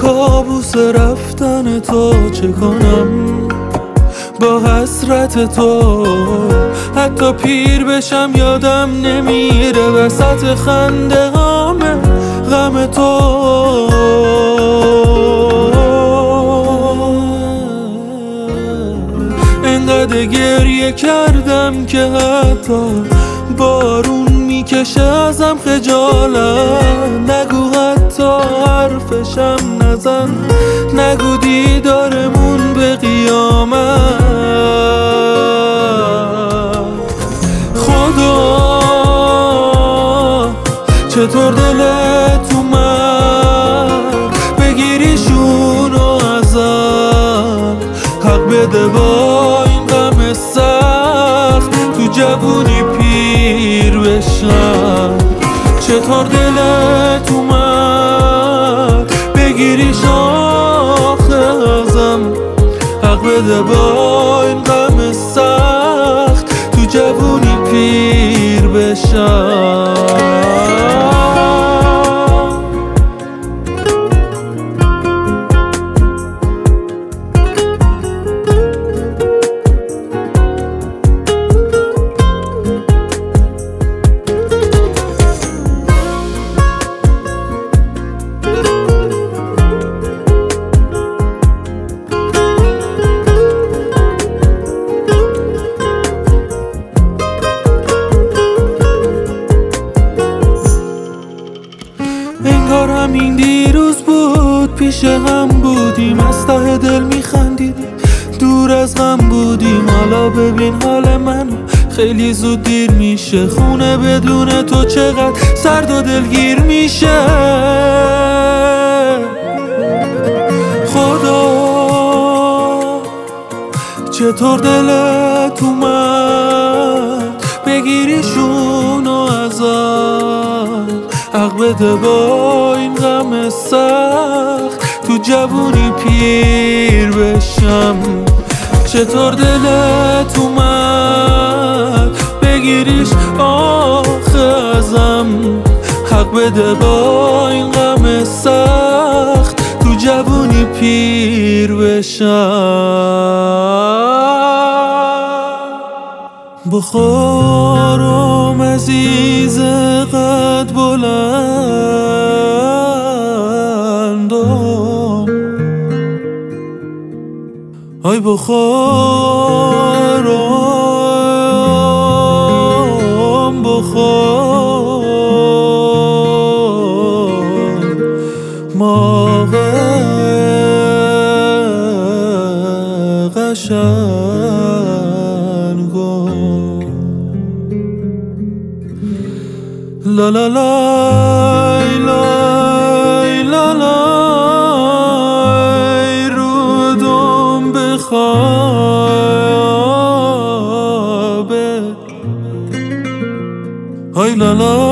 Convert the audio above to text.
کابوس رفتن تو چه کنم با حسرت تو؟ حتی پیر بشم یادم نمیره وسط خنده هامه غم تو. انقدر گریه کردم که حتی بارون میکشه ازم خجالت. نگو حتی حرفشم نزن، نگو دیدارمون به قیامت. خدا چطور دلت اومد بگیریشونو ازم؟ حق بده با این غم سخت تو جوونی پیر بشم. چطور دلت اومد بگیریش آخه ازم؟ حق بده با این غم سخت تو جوونی پیر بشم. انگار همین دیروز بود پیش هم بودیم، از ته دل میخندیدیم، دور از غم بودیم. حالا ببین حال من، خیلی زود دیر میشه. خونه بدون تو چقدر سرد و دلگیر میشه. خدا چطور دلت اومد بگیریشونو ازم؟ حق بده با این غم سخت تو جوونی پیر بشم. چطور دلت اومد بگیریش آخه ازم؟ حق بده با این غم سخت تو جوونی پیر بشم. بخارم عزیز قد بلندم، آی بخارم بخار ماه قشنگم. لا لا لای لای لا لای رودم بخوابه. های لا لا